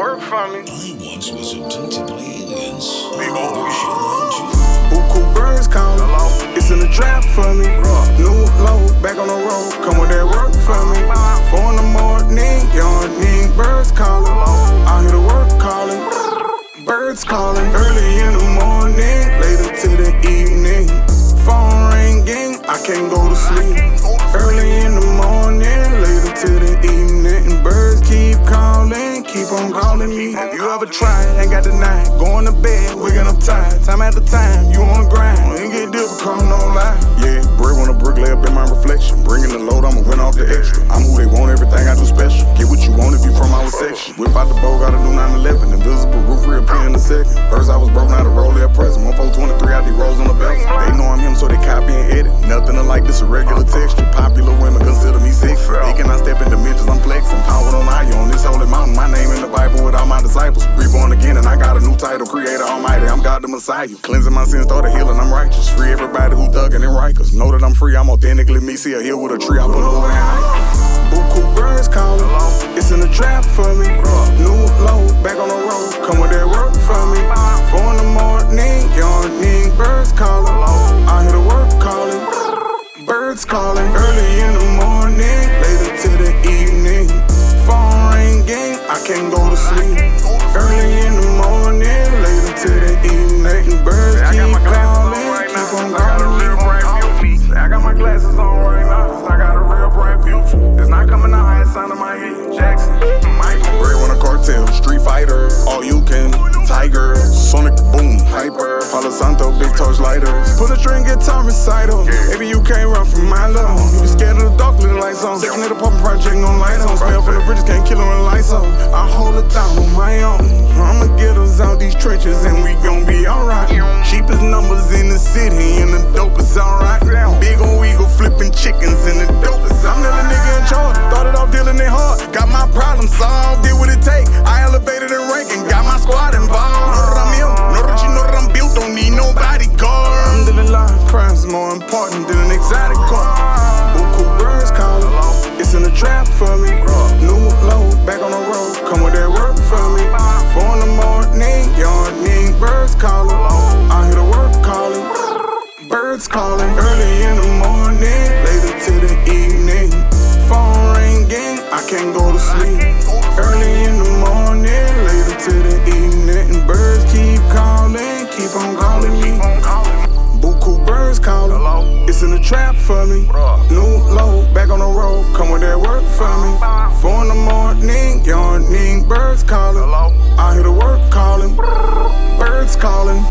work for me. I once was abducted by aliens. Big old Buku birds calling. It's in the trap for me. New low, back on the road. Come with that work for me. 4 in the morning, yawning. Birds calling. I hear the work calling. Birds calling. Early in the morning, later to the evening. Phone ringing, I can't go to sleep. Early in the morning, later to the evening. And birds keep calling, keep on calling me. Have you ever tried? Ain't got the night. Going to bed, waking up tired. Time after time, you on the grind. Ain't get difficult, no lie. Yeah, bread on a brick, lay up in my reflection. Bringing the load, I'ma win off the extra. I'm who they want, everything I do special. Get what you want if you from our section. Whip out the bow, gotta do 911. Invisible roof reappear in a second. First I was broke, now the roll there present. 1423 out the rolls on the belt. They know I'm him, so they copy and edit. Nothing alike, this a regular texture. Popular women consider me sexy. They cannot step in dimensions, I'm flexing. Power on eye on this holy mountain. My name in the Bible with all my disciples. Reborn again, and I got a new title. Creator Almighty, I'm God the Messiah. Cleansing my sins, started healing, I'm righteous. Free everybody who thuggin' and Rikers. Know that I'm free, I'm authentically me. See a hill with a tree, I put over and high. Buku birds calling. It's in the trap for me. New low, back on the road. Come with that work for me. 4 in the morning, yawning. Birds calling. I hear the work calling. Birds calling. Early in the morning, later to the evening. Phone ringing, I can't go to sleep. Early in the morning, later to the evening. And birds keep calling, keep on calling me. I got my glasses on right now, I got a real bright future. It's not coming out, I ain't signing my head. Jackson, Michael. Red one a cartel, street fighter, all you can. Tiger, Sonic Boom, Hyper, Palo Santo, big torch lighters. Put a string guitar recital. Baby, you can't run from my love. You be scared of the dark, leave the lights on. Second of the poppin' project, no lights on. Smell from the bridges, can't kill her when the lights on. I hold it down on my own. I'ma get us out these trenches and we gon' be alright. Cheapest numbers in the city and the dope is alright. Big ol' eagle flipping chickens and the dope is I'm the nigga in charge. Started off dealing it hard. Got my problem solved, did what it take. I elevated in rank and got my squad involved. Know that I'm ill, know that you know that I'm built, don't need no bodyguard. Alhamdulillah, crime's more important than an exotic car. Buku birds calling. It's in the trap for me. New low, back on the road. Come with that work for me. 4 in the morning, yawning. Birds calling. I hear the work calling. Birds calling. Early in the morning, later to the evening. Phone ringing, I can't go to sleep. Early in the morning, later to the evening. And birds keep calling, keep on calling me. Buku birds calling. It's in the trap for me. New low, back on the road. Come with that work for me. 4 in the morning, yawning. Birds calling. I hear the work calling. Birds calling.